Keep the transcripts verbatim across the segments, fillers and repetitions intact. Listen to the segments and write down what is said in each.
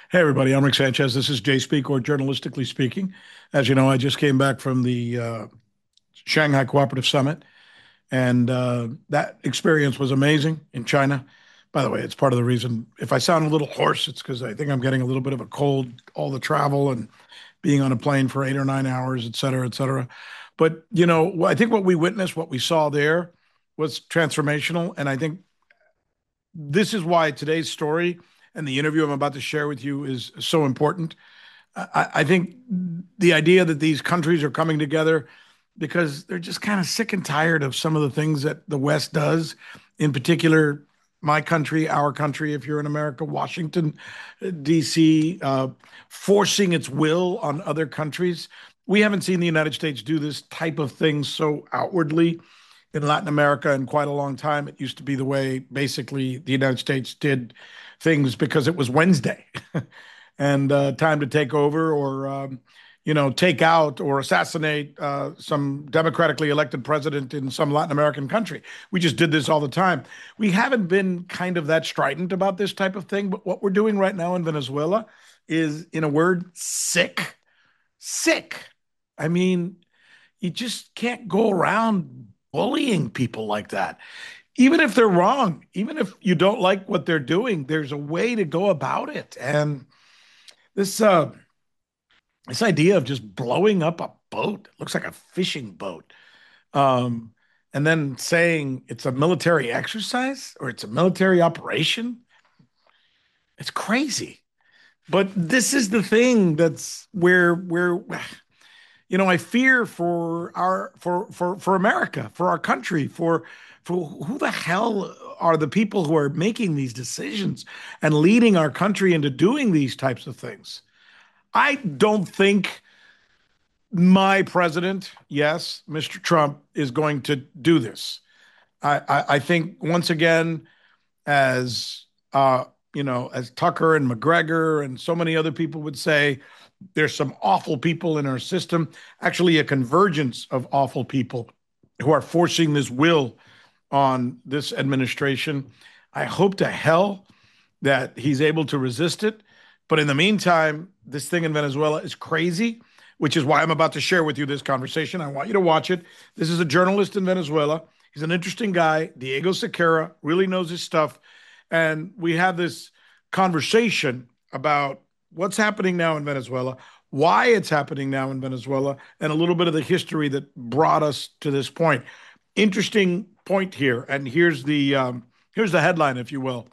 Hey, everybody. I'm Rick Sanchez. This is Jay Speak, or Journalistically Speaking. As you know, I just came back from the uh, Shanghai Cooperative Summit, and uh, that experience was amazing in China. By the way, it's part of the reason if I sound a little hoarse, it's because I think I'm getting a little bit of a cold, all the travel and being on a plane for eight or nine hours, et cetera, et cetera. But, you know, I think what we witnessed, what we saw there was transformational. And I think this is why today's story and the interview I'm about to share with you is so important. I, I think the idea that these countries are coming together because they're just kind of sick and tired of some of the things that the West does, in particular, my country, our country, if you're in America, Washington, D C, uh, forcing its will on other countries. We haven't seen the United States do this type of thing so outwardly in Latin America in quite a long time. It used to be the way basically the United States did things because it was Wednesday and uh, time to take over or, um, you know, take out or assassinate uh, some democratically elected president in some Latin American country. We just did this all the time. We haven't been kind of that strident about this type of thing, but what we're doing right now in Venezuela is, in a word, sick. Sick. I mean, you just can't go around bullying people like that. Even if they're wrong, even if you don't like what they're doing, there's a way to go about it. And this uh this idea of just blowing up a boat, it looks like a fishing boat, um, and then saying it's a military exercise or it's a military operation, it's crazy. But this is the thing that's where where you know, I fear for our for for for America, for our country, for for who the hell are the people who are making these decisions and leading our country into doing these types of things. I don't think my president, yes, mister Trump, is going to do this. I, I, I think once again, as uh, you know, as Tucker and McGregor and so many other people would say, there's some awful people in our system, actually a convergence of awful people who are forcing this will on this administration. I hope to hell that he's able to resist it. But in the meantime, this thing in Venezuela is crazy, which is why I'm about to share with you this conversation. I want you to watch it. This is a journalist in Venezuela. He's an interesting guy. Diego Sequeira really knows his stuff. And we have this conversation about what's happening now in Venezuela, why it's happening now in Venezuela, and a little bit of the history that brought us to this point. Interesting point here, and here's the um, here's the headline, if you will.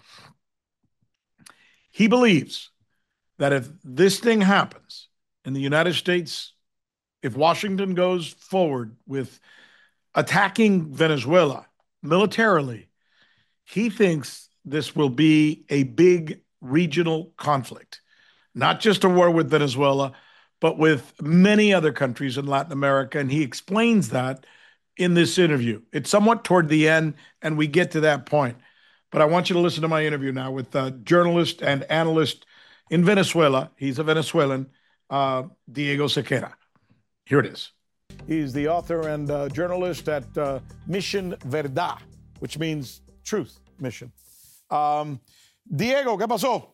He believes that if this thing happens in the United States, if Washington goes forward with attacking Venezuela militarily, he thinks this will be a big regional conflict, not just a war with Venezuela, but with many other countries in Latin America. And he explains that in this interview. It's somewhat toward the end, and we get to that point. But I want you to listen to my interview now with a journalist and analyst in Venezuela. He's a Venezuelan, uh, Diego Sequeira. Here it is. He's the author and uh, journalist at uh, Mission Verdad, which means truth mission. Um, Diego, ¿qué pasó?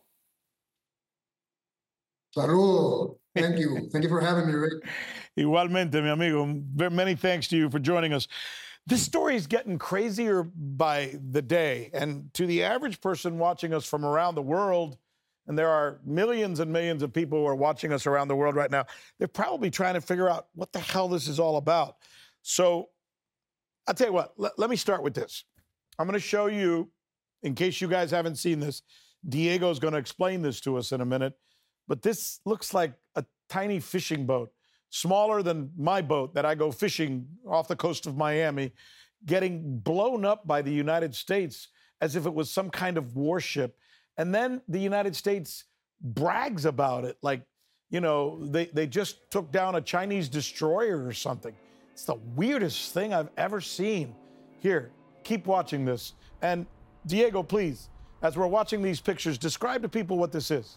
Saludos. Thank you. Thank you for having me, Rick. Igualmente, mi amigo. Many thanks to you for joining us. This story is getting crazier by the day. And to the average person watching us from around the world, and there are millions and millions of people who are watching us around the world right now, they're probably trying to figure out what the hell this is all about. So I'll tell you what, let, let me start with this. I'm going to show you, in case you guys haven't seen this, Diego's going to explain this to us in a minute. But this looks like a tiny fishing boat, smaller than my boat that I go fishing off the coast of Miami, getting blown up by the United States as if it was some kind of warship. And then the United States brags about it like, you know, they, they just took down a Chinese destroyer or something. It's the weirdest thing I've ever seen. Here, keep watching this. And Diego, please, as we're watching these pictures, describe to people what this is.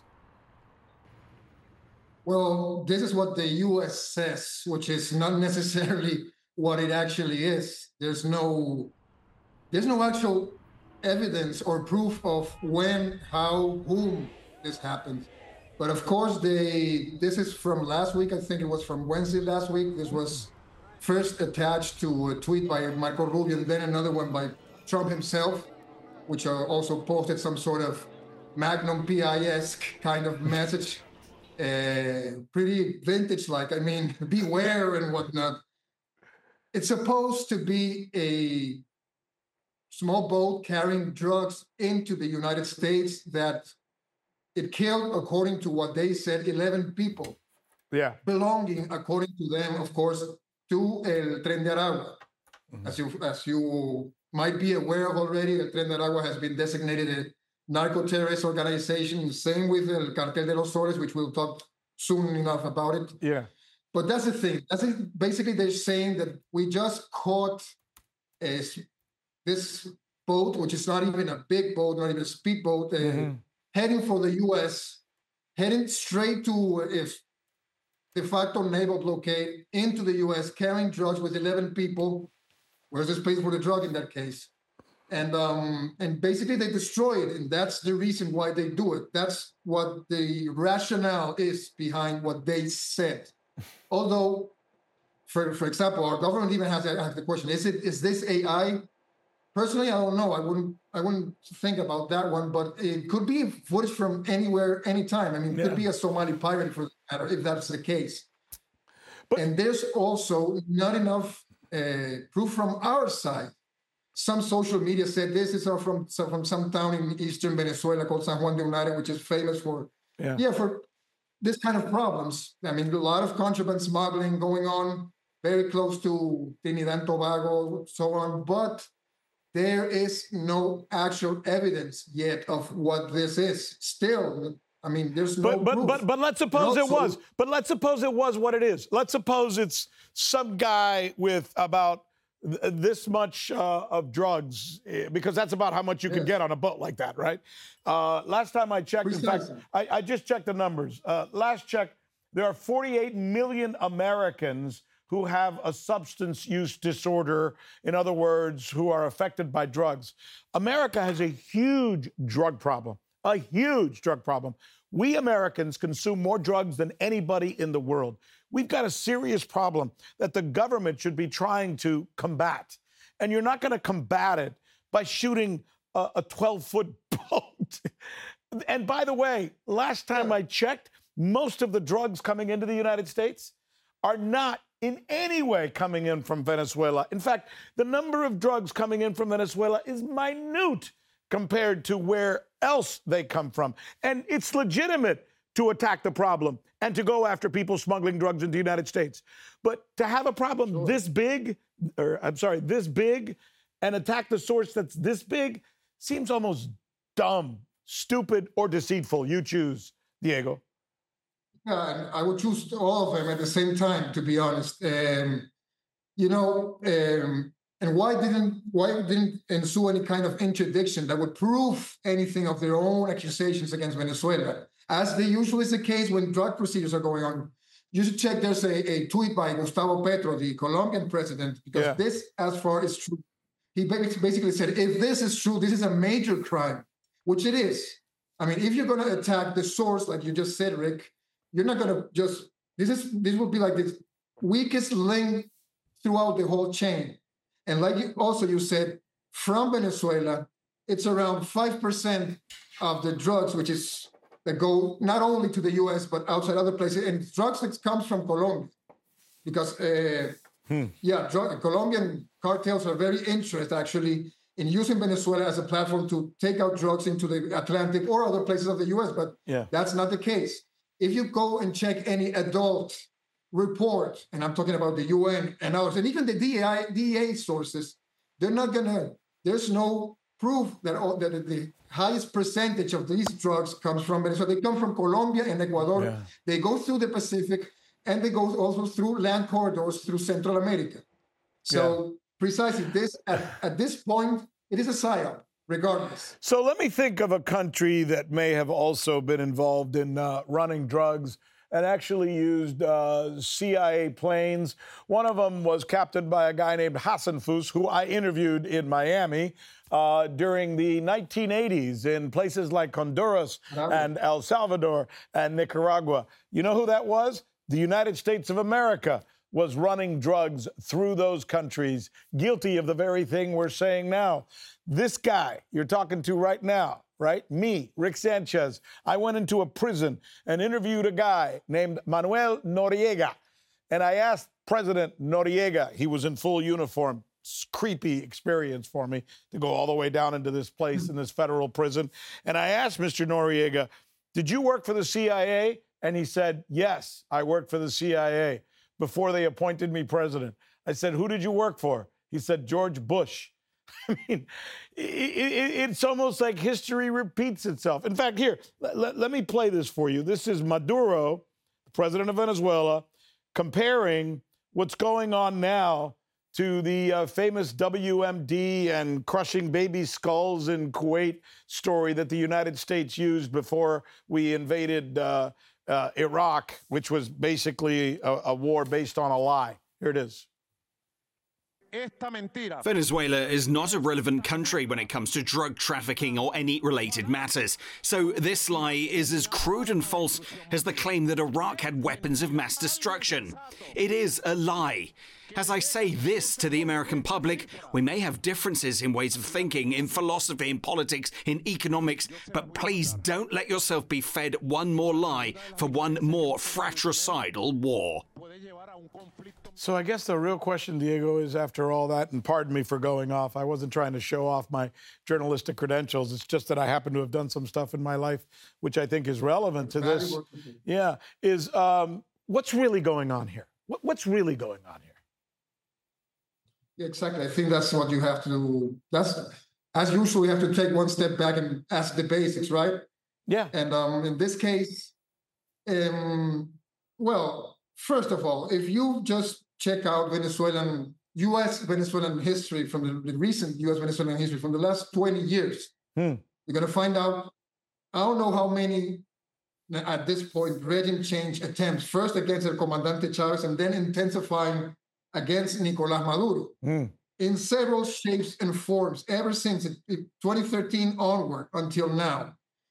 Well, this is what the U S says, which is not necessarily what it actually is. There's no, there's no actual evidence or proof of when, how, whom this happened. But of course, they, this is from last week. I think it was from Wednesday last week. This was first attached to a tweet by Marco Rubio, and then another one by Trump himself, which uh, also posted some sort of Magnum P I-esque kind of message. Uh, pretty vintage-like. I mean, beware and whatnot. It's supposed to be a small boat carrying drugs into the United States that it killed, according to what they said, eleven people. Yeah. Belonging, according to them, of course, to El Tren de Aragua. Mm-hmm. As you as you might be aware of already, El Tren de Aragua has been designated a narco-terrorist organization. Same with El Cartel de los Soles, which we'll talk soon enough about it. Yeah. But that's the thing. That's it. Basically, they're saying that we just caught a, this boat, which is not even a big boat, not even a speedboat, uh, mm-hmm. heading for the U S, heading straight to a de facto naval blockade into the U S, carrying drugs with eleven people. Where's the space for the drug in that case? And um, and basically they destroy it, and that's the reason why they do it. That's what the rationale is behind what they said. Although, for for example, our government even has, has the question: Is it is this A I? Personally, I don't know. I wouldn't I wouldn't think about that one, but it could be footage from anywhere, anytime. I mean, it yeah. could be a Somali pirate for that matter, if that's the case. But, and there's also not enough uh, proof from our side. Some social media said this is from from some town in eastern Venezuela called San Juan de Unare, which is famous for yeah. yeah for this kind of problems. I mean, a lot of contraband smuggling going on, very close to Trinidad and Tobago, so on. But there is no actual evidence yet of what this is. Still, I mean, there's no but, but, proof. But but let's suppose also, it was. But let's suppose it was what it is. Let's suppose it's some guy with about this much uh, of drugs, because that's about how much you yes. can get on a boat like that, right? Uh, last time I checked, Precisely. in fact, I, I just checked the numbers. Uh, last check, there are forty-eight million Americans who have a substance use disorder, in other words, who are affected by drugs. America has a huge drug problem, a huge drug problem. We Americans consume more drugs than anybody in the world. We've got a serious problem that the government should be trying to combat. And you're not going to combat it by shooting a twelve-foot boat. And by the way, last time I checked, most of the drugs coming into the United States are not in any way coming in from Venezuela. In fact, the number of drugs coming in from Venezuela is minute compared to where else they come from. And it's legitimate to attack the problem and to go after people smuggling drugs into the United States. But to have a problem sure. this big, or I'm sorry, this big, and attack the source that's this big seems almost dumb, stupid, or deceitful. You choose, Diego. Yeah, I would choose all of them at the same time, to be honest. Um, you know, um, and why didn't why didn't ensue any kind of interdiction that would prove anything of their own accusations against Venezuela? As they usually is the case when drug procedures are going on. You should check, there's a, a tweet by Gustavo Petro, the Colombian president, because yeah. this, as far as true, he basically said, if this is true, this is a major crime, which it is. I mean, if you're going to attack the source, like you just said, Rick, you're not going to just, this is this will be like the weakest link throughout the whole chain. And like you, also you said, from Venezuela, it's around five percent of the drugs, which is that go not only to the U S, but outside other places. And drugs that comes from Colombia. Because, uh, hmm. yeah, drug, Colombian cartels are very interested, actually, in using Venezuela as a platform to take out drugs into the Atlantic or other places of the U S, but yeah. that's not the case. If you go and check any adult report, and I'm talking about the U N and others, and even the D E A sources, they're not going to, there's no proof that, all, that the highest percentage of these drugs comes from Venezuela. They come from Colombia and Ecuador. Yeah. They go through the Pacific, and they go also through land corridors through Central America. So yeah. precisely this, at, at this point, it is a psyop, regardless. So let me think of a country that may have also been involved in uh, running drugs and actually used uh, C I A planes. One of them was captained by a guy named Hassan Fous, who I interviewed in Miami uh, during the nineteen eighties in places like Honduras and El Salvador and Nicaragua. You know who that was? The United States of America was running drugs through those countries, guilty of the very thing we're saying now. This guy you're talking to right now, right? Me, Rick Sanchez. I went into a prison and interviewed a guy named Manuel Noriega. And I asked President Noriega, he was in full uniform, creepy experience for me to go all the way down into this place in this federal prison. And I asked Mister Noriega, did you work for the C I A? And he said, yes, I worked for the C I A before they appointed me president. I said, who did you work for? He said, George Bush. I mean, it, it, it's almost like history repeats itself. In fact, here, let, let me play this for you. This is Maduro, the president of Venezuela, comparing what's going on now to the uh, famous W M D and crushing baby skulls in Kuwait story that the United States used before we invaded uh, uh, Iraq, which was basically a, a war based on a lie. Here it is. Venezuela is not a relevant country when it comes to drug trafficking or any related matters. So this lie is as crude and false as the claim that Iraq had weapons of mass destruction. It is a lie. As I say this to the American public, we may have differences in ways of thinking, in philosophy, in politics, in economics, but please don't let yourself be fed one more lie for one more fratricidal war. So I guess the real question, Diego, is after all that, and pardon me for going off, I wasn't trying to show off my journalistic credentials. It's just that I happen to have done some stuff in my life which I think is relevant to this. Yeah, is um, what's really going on here? What, what's really going on here? Yeah, exactly. I think that's what you have to do. That's, as usual, you have to take one step back and ask the basics, right? Yeah. And um, in this case, um, well, first of all, if you just check out Venezuelan, U S Venezuelan history from the, the recent U S Venezuelan history from the last twenty years, hmm. you're going to find out, I don't know how many, at this point, regime change attempts, first against El Comandante Chavez and then intensifying against Nicolás Maduro mm. in several shapes and forms ever since it, it, twenty thirteen onward until now.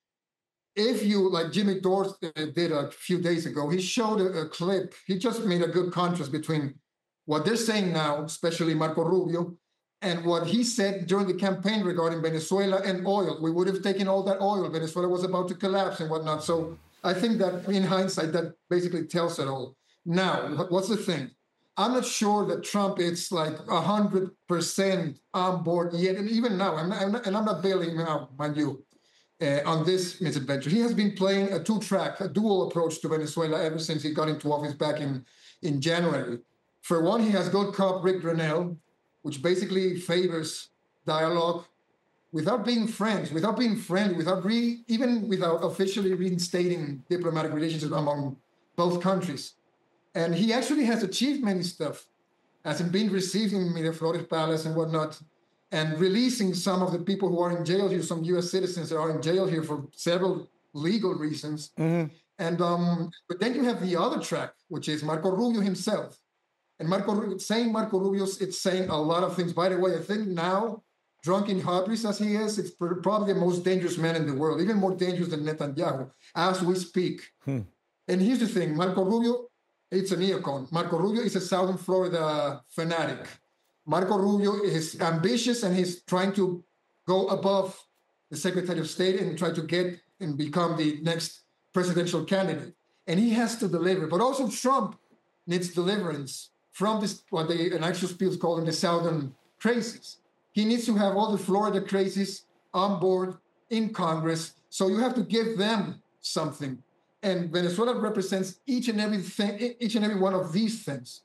If you, like Jimmy Dore did a few days ago, he showed a, a clip. He just made a good contrast between what they're saying now, especially Marco Rubio, and what he said during the campaign regarding Venezuela and oil. We would have taken all that oil. Venezuela was about to collapse and whatnot. So I think that in hindsight, that basically tells it all. Now, what's the thing? I'm not sure that Trump is like one hundred percent on board yet. And even now, I'm not, I'm not, and I'm not bailing him out, mind you, uh, on this misadventure. He has been playing a two-track, a dual approach to Venezuela ever since he got into office back in, in January. For one, he has good cop Rick Grenell, which basically favors dialogue without being friends, without being friendly, without re, even without officially reinstating diplomatic relations among both countries. And he actually has achieved many stuff, as in being received in Miraflores Palace and whatnot, and releasing some of the people who are in jail here, some U S citizens that are in jail here for several legal reasons. Mm-hmm. And um, but then you have the other track, which is Marco Rubio himself. And Marco saying Marco Rubio, it's saying a lot of things. By the way, I think now, drunk in hubris as he is, it's probably the most dangerous man in the world, even more dangerous than Netanyahu, as we speak. Hmm. And here's the thing, Marco Rubio, it's a neocon. Marco Rubio is a Southern Florida fanatic. Marco Rubio is ambitious and he's trying to go above the Secretary of State and try to get and become the next presidential candidate. And he has to deliver. But also Trump needs deliverance from this, what they, an actual speech called the Southern crazies. He needs to have all the Florida crazies on board in Congress. So you have to give them something. And Venezuela represents each and every thing, each and every one of these things.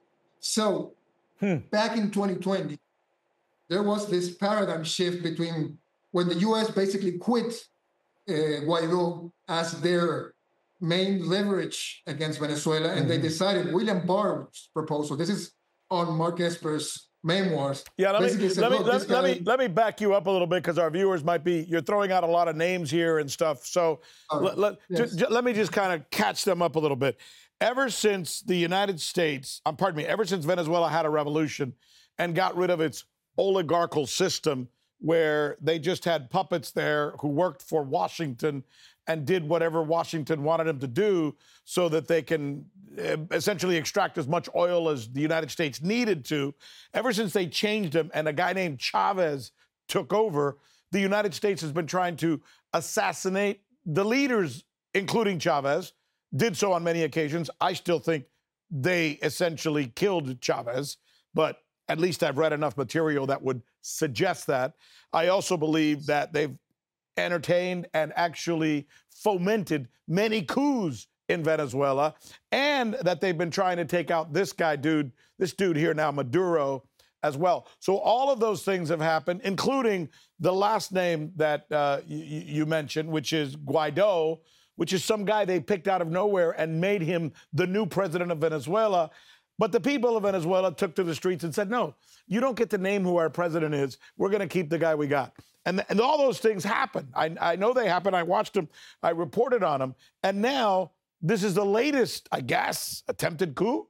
So hmm. back in twenty twenty, there was this paradigm shift between when the U S basically quit uh, Guaido as their main leverage against Venezuela, and mm-hmm. they decided William Barr's proposal. This is on Mark Esper's memoirs. Yeah, let me basically said, let me "Look, let, this let me guy-" let me back you up a little bit because our viewers might be you're throwing out a lot of names here and stuff. So Oh, let let, yes. ju- ju- let me just kind of catch them up a little bit. Ever since the United States, um, pardon me, ever since Venezuela had a revolution and got rid of its oligarchical system where they just had puppets there who worked for Washington and did whatever Washington wanted them to do so that they can uh, essentially extract as much oil as the United States needed to. Ever since they changed them and a guy named Chavez took over, the United States has been trying to assassinate the leaders, including Chavez, did so on many occasions. I still think they essentially killed Chavez, but at least I've read enough material that would suggest that. I also believe that they've entertained and actually fomented many coups in Venezuela, and that they've been trying to take out this guy, dude, this dude here now, Maduro, as well. So all of those things have happened, including the last name that uh, you, you mentioned, which is Guaido, which is some guy they picked out of nowhere and made him the new president of Venezuela. But the people of Venezuela took to the streets and said, no, you don't get to name who our president is. We're going to keep the guy we got. And, and all those things happened. I, I know they happened. I watched them. I reported on them. And now this is the latest, I guess, attempted coup.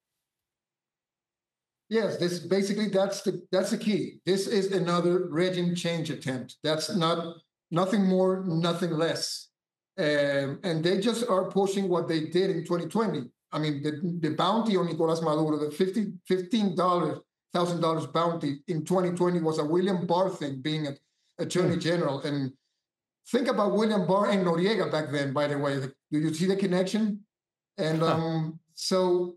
Yes, this basically that's the that's the key. This is another regime change attempt. That's not nothing more, nothing less. Um, and they just are pushing what they did in twenty twenty. I mean, the, the bounty on Nicolas Maduro, the fifteen thousand dollars bounty in twenty twenty was a William Barr thing, being an attorney general. And think about William Barr and Noriega back then, by the way. Do you see the connection? And um, so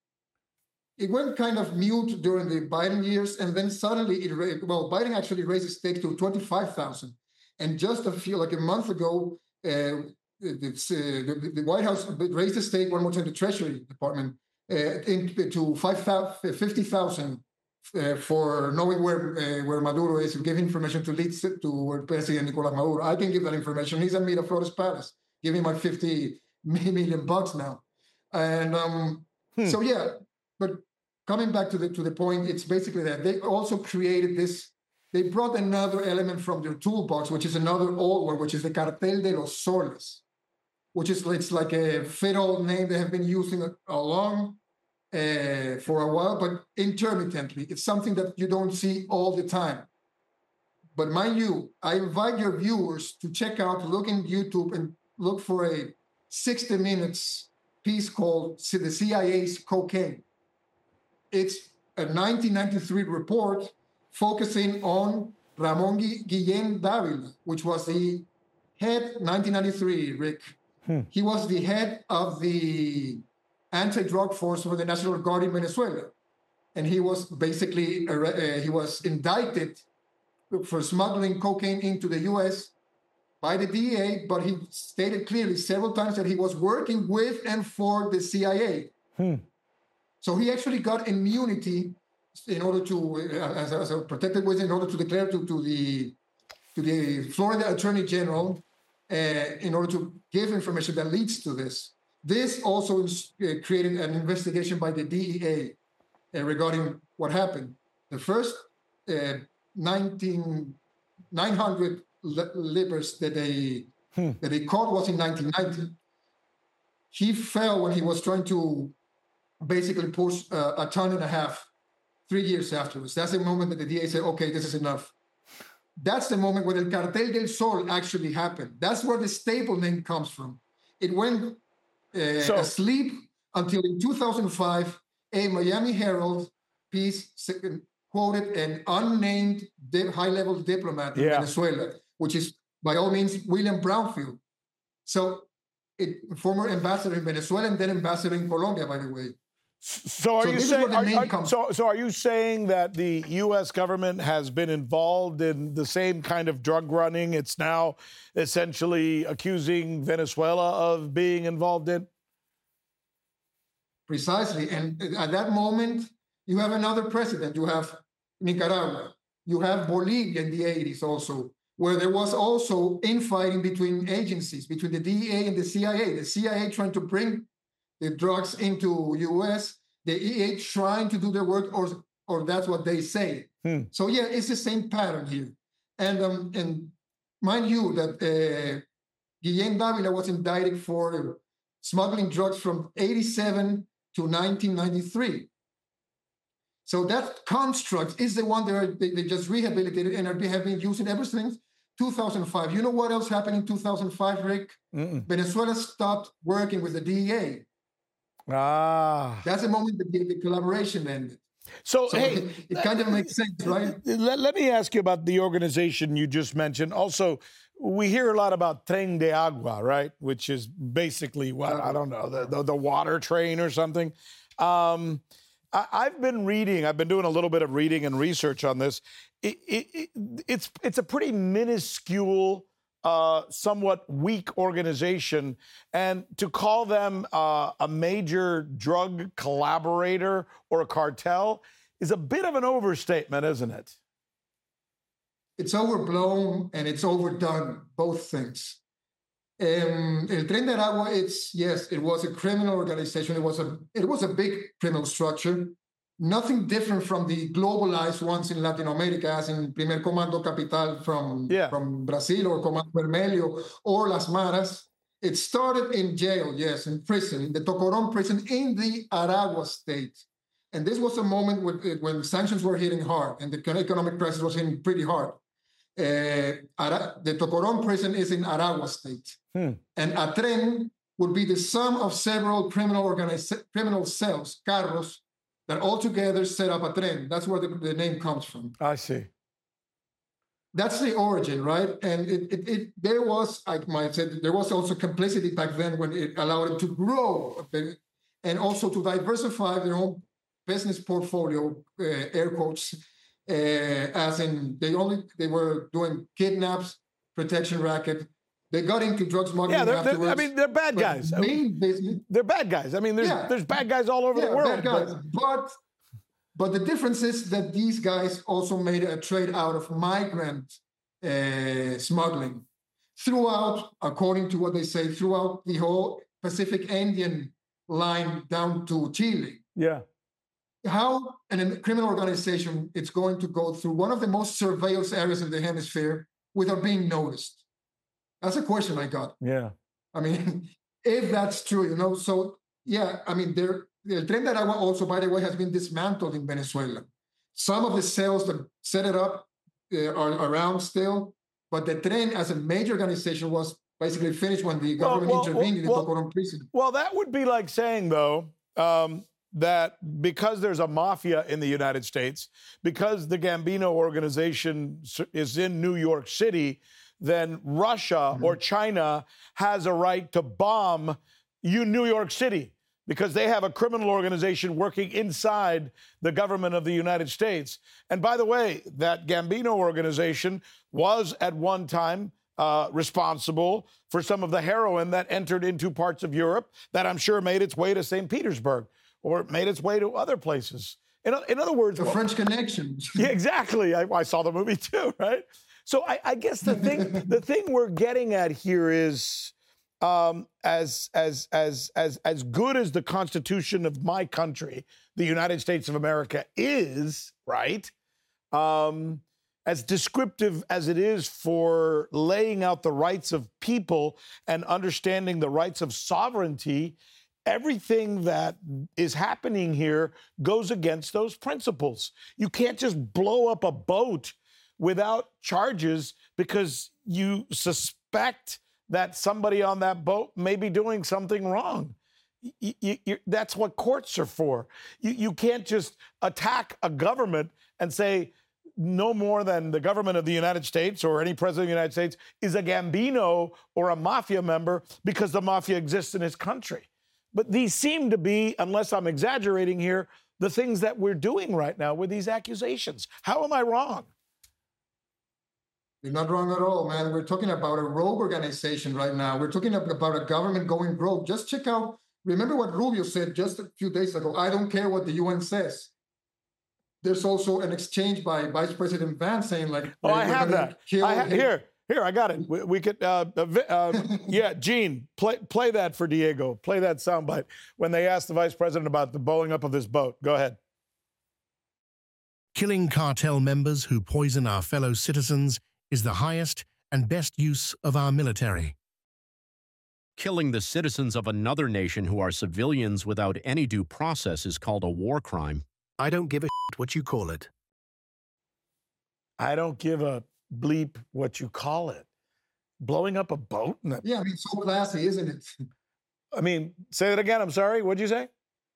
it went kind of mute during the Biden years, and then suddenly it raised, well, Biden actually raised the stake to twenty-five thousand. And just a few, like a month ago, uh, it's, uh, the, the White House raised the stake one more time, the Treasury Department, uh, in, to fifty thousand uh, for knowing where uh, where Maduro is, and giving information to lead to President Nicolas Maduro. I can give that information. He's at Miraflores Palace. Give him my fifty million bucks now. And um, hmm. so, yeah, but coming back to the to the point, it's basically that they also created this. They brought another element from their toolbox, which is another old one, which is the Cartel de los Soles, which is it's like a fiddle name they have been using along uh, for a while, but intermittently. It's something that you don't see all the time. But mind you, I invite your viewers to check out, look in YouTube and look for a sixty minutes piece called The C I A's Cocaine. It's a nineteen ninety-three report focusing on Ramon Guillén Dávila, which was the head, nineteen ninety-three, Rick. Hmm. He was the head of the anti-drug force for the National Guard in Venezuela. And he was basically, uh, he was indicted for smuggling cocaine into the U S by the D E A, but he stated clearly several times that he was working with and for the C I A. Hmm. So he actually got immunity in order to, uh, as, a, as a protected witness, in order to declare to, to the to the Florida Attorney General, uh, in order to give information that leads to this. This also is, uh, created an investigation by the D E A uh, regarding what happened. The first uh, nineteen, nine hundred li- libras that they hmm. that they caught was in nineteen ninety. He fell when he was trying to basically push uh, a ton and a half three years afterwards. That's the moment that the D A said, okay, this is enough. That's the moment where the Cartel del Sol actually happened. That's where the stable name comes from. It went uh, so, asleep until in two thousand five, a Miami Herald piece quoted an unnamed di- high-level diplomat in yeah. Venezuela, which is by all means William Brownfield. So, it, former ambassador in Venezuela and then ambassador in Colombia, by the way. So are so you saying? Are, are, so, so are you saying that the U S government has been involved in the same kind of drug running? It's now essentially accusing Venezuela of being involved in. Precisely, and at that moment, you have another precedent. You have Nicaragua. You have Bolivia in the eighties also, where there was also infighting between agencies, between the D E A and the C I A. The C I A trying to bring the drugs into U S, the E A trying to do their work or or that's what they say. Hmm. So yeah, it's the same pattern here. And um, and mind you that uh, Guillén Dávila was indicted for smuggling drugs from eighty-seven to nineteen ninety-three. So that construct is the one that are, they, they just rehabilitated and are, have been using ever since two thousand five. You know what else happened in two thousand five, Rick? Mm-mm. Venezuela stopped working with the D E A. Ah. That's the moment that the, the collaboration ended. So, So hey, it, it kind of makes sense, right? let, let me ask you about the organization you just mentioned. Also, we hear a lot about Tren de Agua, right? Which is basically what, I don't know, the, the, the water train or something. Um, I, I've been reading, I've been doing a little bit of reading and research on this. It, it, it, it's, it's a pretty minuscule, uh, somewhat weak organization. And to call them uh, a major drug collaborator or a cartel is a bit of an overstatement, isn't it? It's overblown and it's overdone, both things. Um, El Tren de Aragua, it's, yes, it was a criminal organization. It was a, it was a big criminal structure. Nothing different from the globalized ones in Latin America, as in Primer Comando Capital from, Yeah. from Brazil, or Comando Vermelho, or Las Maras. It started in jail, yes, in prison, in the Tocorón prison in the Aragua state. And this was a moment when, when sanctions were hitting hard and the economic crisis was hitting pretty hard. Uh, Ara- the Tocorón prison is in Aragua state. Hmm. And a tren would be the sum of several criminal organiza- criminal cells, carros, that all together set up a tren. That's where the, the name comes from. I see. That's the origin, right? And it, it, it there was, I might say, there was also complicity back then when it allowed it to grow and also to diversify their own business portfolio, uh, air quotes, uh, as in they only they were doing kidnaps, protection racket. They got into drug smuggling Yeah, they're, they're, afterwards. I mean, they're bad but guys. Main business, They're bad guys. I mean, there's Yeah. there's bad guys all over yeah, the world. bad guys. but- But but the difference is that these guys also made a trade out of migrant uh, smuggling throughout, according to what they say, throughout the whole Pacific Indian line down to Chile. yeah. How in a criminal organization it's going to go through one of the most surveilled areas in the hemisphere without being noticed? That's a question I got. Yeah. I mean, if that's true, you know, so yeah, I mean, there, El Tren de Aragua also, by the way, has been dismantled in Venezuela. Some of the cells that set it up uh, are around still, but the Tren as a major organization was basically finished when the Well, government well, intervened well, in the Tocorón prison. Well, that would be like saying, though, um, that because there's a mafia in the United States, because the Gambino organization s- is in New York City, then Russia or China has a right to bomb you, New York City, because they have a criminal organization working inside the government of the United States. And by the way, that Gambino organization was at one time uh, responsible for some of the heroin that entered into parts of Europe that I'm sure made its way to Saint Petersburg or made its way to other places. In, o- in other words, The French Connection. yeah, exactly. I, I saw the movie too, right? So I, I guess the thing the thing we're getting at here is um, as as as as as good as the Constitution of my country, the United States of America, is, right? Um, as descriptive as it is for laying out the rights of people and understanding the rights of sovereignty, everything that is happening here goes against those principles. You can't just blow up a boat without charges because you suspect that somebody on that boat may be doing something wrong. Y- y- y- that's what courts are for. You, you can't just attack a government and say no more than the government of the United States or any president of the United States is a Gambino or a mafia member because the mafia exists in his country. But these seem to be, unless I'm exaggerating here, the things that we're doing right now with these accusations. How am I wrong? You're not wrong at all, man. We're talking about a rogue organization right now. We're talking about a government going rogue. Just check out, remember what Rubio said just a few days ago. I don't care what the U N says. There's also an exchange by Vice President Vance saying like, Oh, I we're have gonna that. kill I ha- him. here, here, I got it. We, we could, uh, uh, vi- uh, yeah, Gene, play play that for Diego. Play that soundbite when they asked the vice president about the blowing up of this boat. Go ahead. Killing cartel members who poison our fellow citizens is the highest and best use of our military. Killing the citizens of another nation who are civilians without any due process is called a war crime. I don't give a shit what you call it. I don't give a bleep what you call it. Blowing up a boat? In a, Yeah, I mean, so classy, isn't it? I mean, say that again. I'm sorry. What'd you say?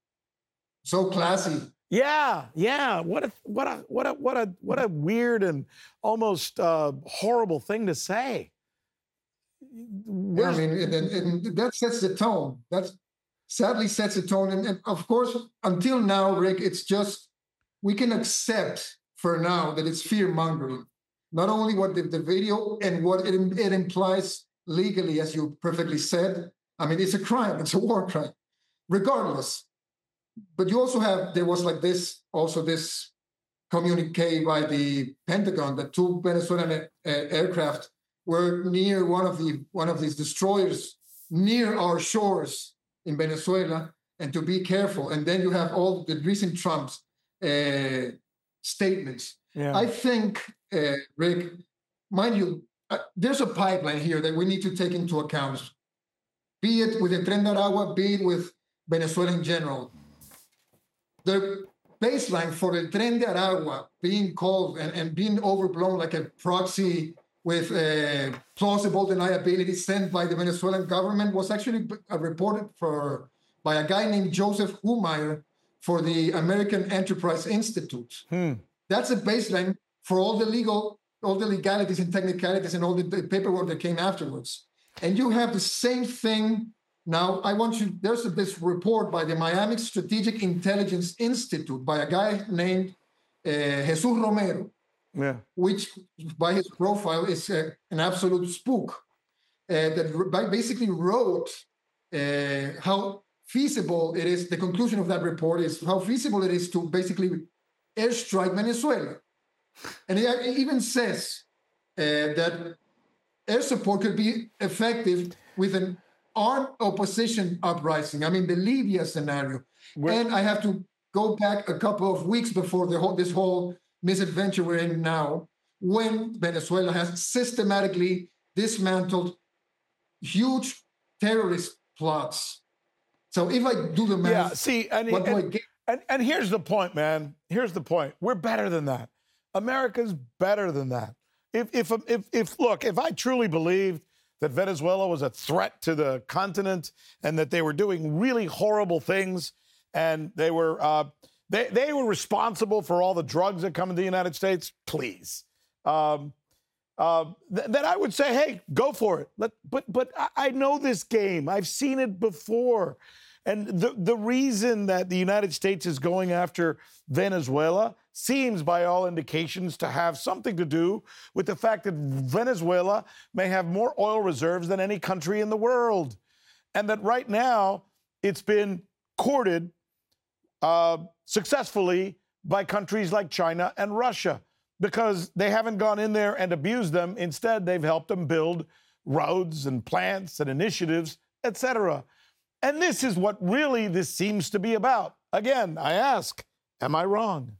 So classy. Yeah, yeah. What a what a what a what a what a weird and almost uh, horrible thing to say. Yeah, I Where's- mean, and, and, and that sets the tone. That sadly sets the tone. And, and of course, until now, Rick, it's just we can accept for now that it's fear mongering. Not only what the, the video and what it, it implies legally, as you perfectly said. I mean, it's a crime. It's a war crime, regardless. But you also have, there was like this, also this communique by the Pentagon that two Venezuelan uh, aircraft were near one of the one of these destroyers near our shores in Venezuela, and to be careful. And then you have all the recent Trump's uh, statements. yeah. I think, uh, Rick, mind you, uh, there's a pipeline here that we need to take into account, be it with the Tren de Aragua, be it with Venezuela in general. The baseline for the Tren de Aragua being called and, and being overblown like a proxy with uh, plausible deniability sent by the Venezuelan government was actually uh, reported for by a guy named Joseph Humeyer for the American Enterprise Institute. Hmm. That's a baseline for all the legal, all the legalities and technicalities and all the, the paperwork that came afterwards. And you have the same thing now. I want you, there's this report by the Miami Strategic Intelligence Institute by a guy named uh, Jesus Romero, Yeah. which by his profile is uh, an absolute spook, uh, that r- basically wrote uh, how feasible it is. The conclusion of that report is how feasible it is to basically airstrike Venezuela. And it it even says uh, that air support could be effective with an armed opposition uprising. I mean, the Libya scenario. Where- And I have to go back a couple of weeks before the whole, this whole misadventure we're in now, when Venezuela has systematically dismantled huge terrorist plots. So if I do the math, Yeah. See, and, what do I and, get? and and here's the point, man. Here's the point. We're better than that. America's better than that. If if if if look, if I truly believed that Venezuela was a threat to the continent and that they were doing really horrible things and they were uh, they they were responsible for all the drugs that come into the United States, please. Um, uh, th- then I would say, hey, go for it. Let, but but I, I know this game. I've seen it before. And the, the reason that the United States is going after Venezuela seems, by all indications, to have something to do with the fact that Venezuela may have more oil reserves than any country in the world. And that right now it's been courted uh, successfully by countries like China and Russia because they haven't gone in there and abused them. Instead, they've helped them build roads and plants and initiatives, et cetera. And this is what really this seems to be about. Again, I ask, am I wrong?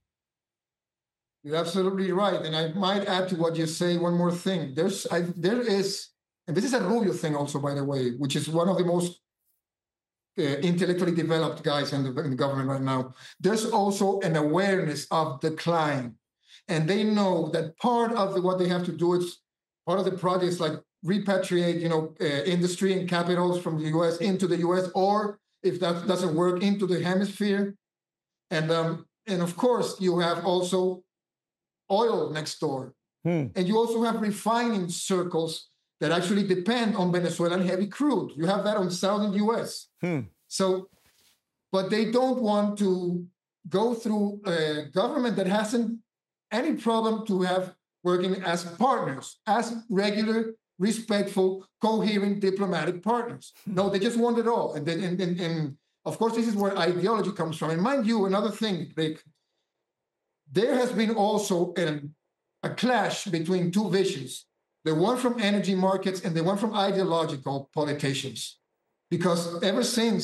You're absolutely right. And I might add to what you say one more thing. There's, I, there is, and this is a Rubio thing also, by the way, which is one of the most uh, intellectually developed guys in the, in the government right now. There's also an awareness of decline. And they know that part of the, what they have to do is, part of the project is like repatriate, you know, uh, industry and capitals from the U S into the U S, or if that doesn't work, into the hemisphere. And um, and of course, you have also oil next door. Hmm. And you also have refining circles that actually depend on Venezuelan heavy crude. You have that on southern U S. Hmm. So, but they don't want to go through a government that hasn't any problem to have working as partners, as regular, respectful, coherent diplomatic partners. No, they just want it all. And then, and, and, and of course, this is where ideology comes from. And mind you, another thing, Rick, there has been also an, a clash between two visions, the one from energy markets and the one from ideological politicians. Because ever since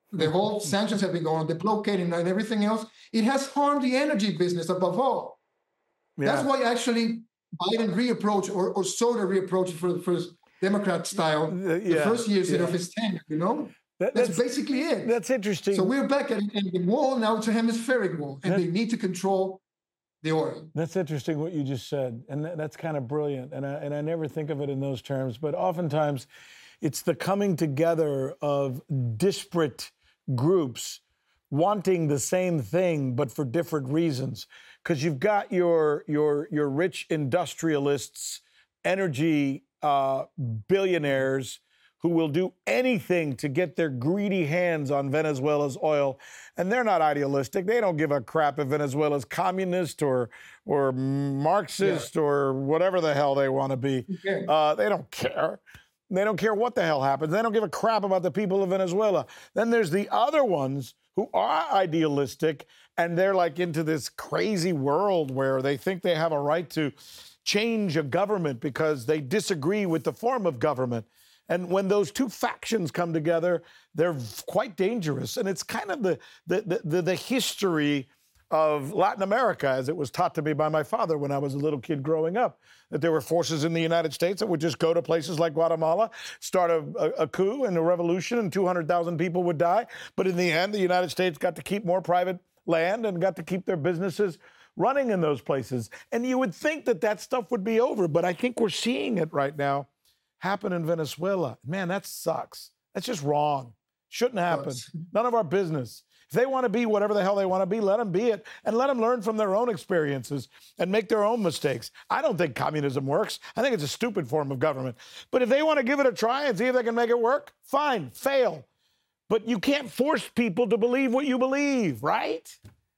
the whole sanctions have been going on, the blockading and everything else. It has harmed the energy business above all. Yeah. That's why actually Biden reapproached or, or sort of reapproached for the first Democrat style, Uh, the yeah, first years yeah. of his tenure, you know? That- That's, that's basically it. That's interesting. So we're back at, at the wall now. It's a hemispheric wall, and That- they need to control the oil. That's interesting what you just said, and that, that's kind of brilliant. And I, and I never think of it in those terms, but oftentimes it's the coming together of disparate groups wanting the same thing, but for different reasons. Because you've got your your your rich industrialists, energy uh, billionaires who will do anything to get their greedy hands on Venezuela's oil. And they're not idealistic. They don't give a crap if Venezuela's communist or or Marxist yeah. or whatever the hell they want to be. Okay. Uh, they don't care. They don't care what the hell happens. They don't give a crap about the people of Venezuela. Then there's the other ones who are idealistic, and they're like into this crazy world where they think they have a right to change a government because they disagree with the form of government. And when those two factions come together, they're quite dangerous. And it's kind of the the the, the history of Latin America, as it was taught to me by my father when I was a little kid growing up, that there were forces in the United States that would just go to places like Guatemala, start a, a, a coup and a revolution, and two hundred thousand people would die. But in the end, the United States got to keep more private land and got to keep their businesses running in those places. And you would think that that stuff would be over, but I think we're seeing it right now happen in Venezuela. Man, that sucks. That's just wrong. Shouldn't happen. None of our business. If they want to be whatever the hell they want to be, let them be it, and let them learn from their own experiences and make their own mistakes. I don't think communism works. I think it's a stupid form of government. But if they want to give it a try and see if they can make it work, fine, fail. But you can't force people to believe what you believe, right?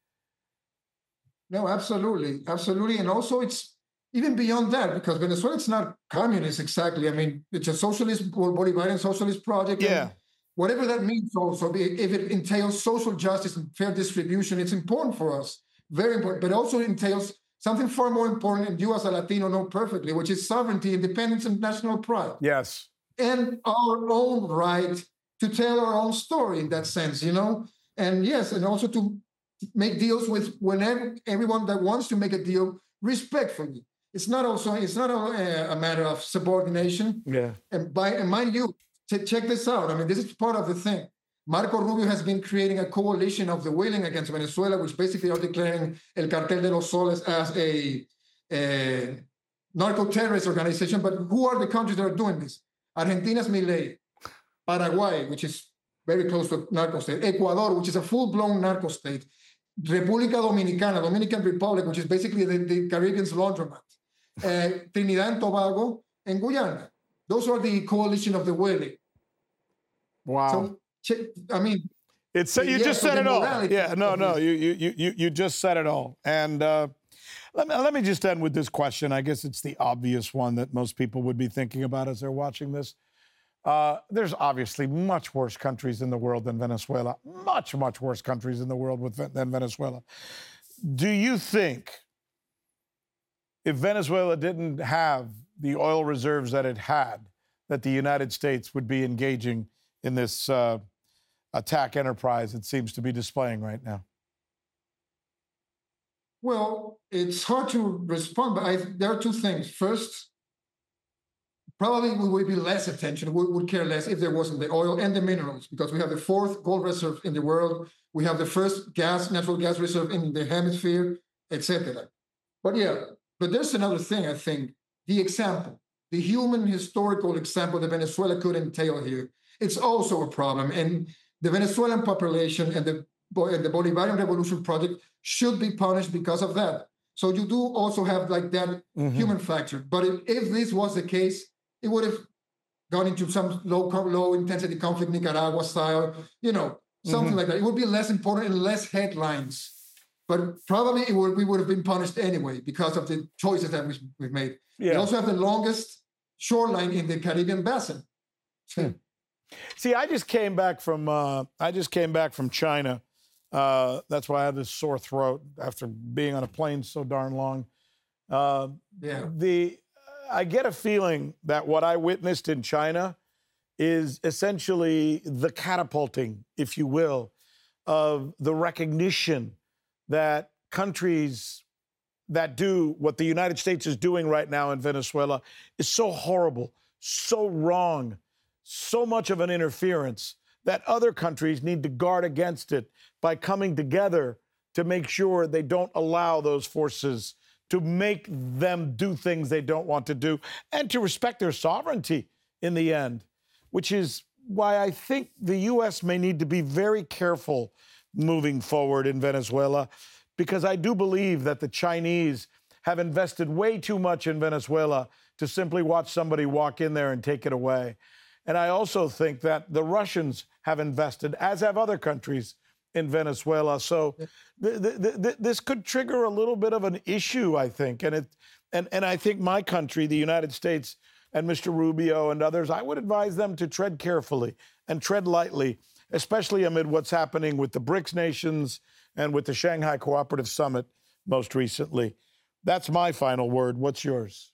No, absolutely. Absolutely. And also it's even beyond that, because Venezuela, it's not communist exactly. I mean, it's a socialist, Bolivarian socialist project. Yeah. Whatever that means also, if it entails social justice and fair distribution, it's important for us, very important, but also entails something far more important, and you as a Latino know perfectly, which is sovereignty, independence, and national pride. Yes. And our own right to tell our own story in that sense, you know? And yes, and also to make deals with whenever everyone that wants to make a deal respectfully. It's not also, it's not a, a matter of subordination. Yeah. And by, and mind you, check this out. I mean, this is part of the thing. Marco Rubio has been creating a coalition of the willing against Venezuela, which basically are declaring El Cartel de los Soles as a, a narco-terrorist organization. But who are the countries that are doing this? Argentina's Milei, Paraguay, which is very close to a narco state, Ecuador, which is a full-blown narco state, República Dominicana, Dominican Republic, which is basically the, the Caribbean's laundromat, uh, Trinidad and Tobago, and Guyana. Those are the coalition of the willing. Wow. So, I mean, it's you yeah, just said it all. Yeah, no, no, this. you you you you just said it all. And uh, let me let me just end with this question. I guess it's the obvious one that most people would be thinking about as they're watching this. Uh, there's obviously much worse countries in the world than Venezuela. Much, much worse countries in the world with, than Venezuela. Do you think if Venezuela didn't have the oil reserves that it had, that the United States would be engaging in this uh, attack enterprise it seems to be displaying right now? Well, it's hard to respond, but I, there are two things. First, probably we would be less attention, we would care less if there wasn't the oil and the minerals, because we have the fourth gold reserve in the world, we have the first gas, natural gas reserve in the hemisphere, et cetera. But yeah, but there's another thing, I think, the example, the human historical example that Venezuela could entail here. It's also a problem, and the Venezuelan population and the, and the Bolivarian Revolution Project should be punished because of that. So you do also have like that mm-hmm. human factor. But if, if this was the case, it would have gone into some low low intensity conflict, Nicaragua style, you know, something mm-hmm. like that. It would be less important and less headlines. But probably it would, we would have been punished anyway because of the choices that we, we've made. Yeah. We also have the longest shoreline in the Caribbean basin. Hmm. See, I just came back from uh, I just came back from China. Uh, that's why I have this sore throat after being on a plane so darn long. Uh, yeah. The I get a feeling that what I witnessed in China is essentially the catapulting, if you will, of the recognition that countries that do what the United States is doing right now in Venezuela is so horrible, so wrong, so much of an interference that other countries need to guard against it by coming together to make sure they don't allow those forces to make them do things they don't want to do and to respect their sovereignty in the end, which is why I think the U S may need to be very careful moving forward in Venezuela, because I do believe that the Chinese have invested way too much in Venezuela to simply watch somebody walk in there and take it away. And I also think that the Russians have invested, as have other countries, in Venezuela. So th- th- th- this could trigger a little bit of an issue, I think. And, it, and, and I think my country, the United States, and Mister Rubio and others, I would advise them to tread carefully and tread lightly, especially amid what's happening with the BRICS nations and with the Shanghai Cooperative Summit most recently. That's my final word. What's yours?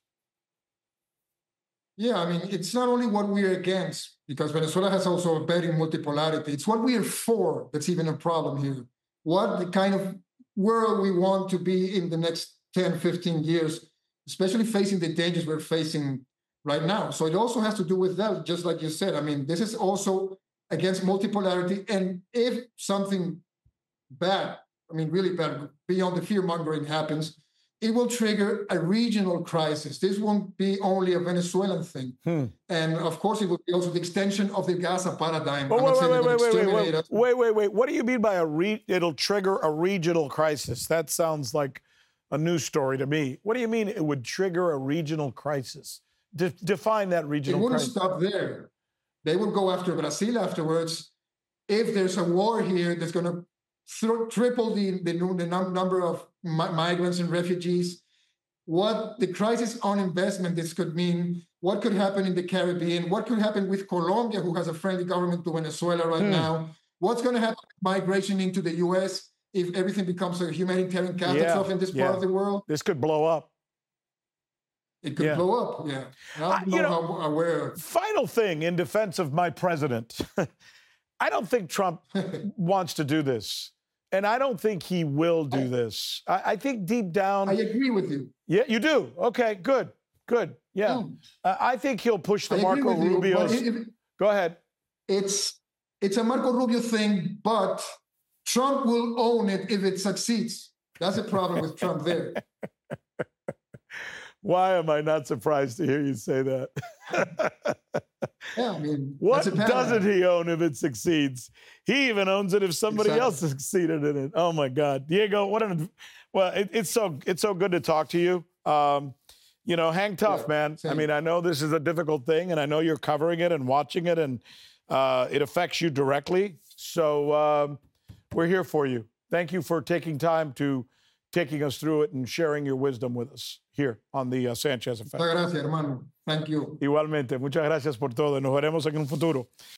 Yeah, I mean, it's not only what we're against, because Venezuela has also a betting multipolarity. It's what we are for that's even a problem here. What the kind of world we want to be in the next ten, fifteen years, especially facing the dangers we're facing right now. So it also has to do with that, just like you said. I mean, this is also against multipolarity. And if something bad, I mean, really bad, beyond the fear-mongering happens, it will trigger a regional crisis. This won't be only a Venezuelan thing. Hmm. And of course, it will be also the extension of the Gaza paradigm. Oh, wait, wait, wait, wait, wait, wait, wait, wait, wait, wait. What do you mean by a re- it'll trigger a regional crisis? That sounds like a news story to me. What do you mean it would trigger a regional crisis? De- define that regional crisis. It wouldn't stop there. They would go after Brazil afterwards. If there's a war here that's going to th- triple the, the, the num- number of mi- migrants and refugees, what the crisis on investment this could mean, what could happen in the Caribbean, what could happen with Colombia, who has a friendly government to Venezuela right hmm. now, what's going to happen with migration into the U S if everything becomes a humanitarian catastrophe yeah. in this part yeah. of the world. This could blow up. It could yeah. blow up, yeah. I don't uh, know, you know how aware. Final thing in defense of my president. I don't think Trump wants to do this. And I don't think he will do I, this. I, I think deep down. I agree with you. Yeah, you do. Okay, good. Good. Yeah. yeah. Uh, I think he'll push the I Marco Rubio. Go ahead. It's it's a Marco Rubio thing, but Trump will own it if it succeeds. That's the problem with Trump there. Why am I not surprised to hear you say that? Yeah, I mean, what doesn't he own if it succeeds? He even owns it if somebody exactly. else succeeded in it. Oh my God, Diego, what an well, it, it's so it's so good to talk to you. Um, you know, hang tough, yeah, man. Same. I mean, I know this is a difficult thing, and I know you're covering it and watching it, and uh, it affects you directly. So um, we're here for you. Thank you for taking time to taking us through it and sharing your wisdom with us here on the uh, Sanchez Effect. Muchas gracias, hermano. Thank you. Igualmente. Muchas gracias por todo. Nos veremos en un futuro.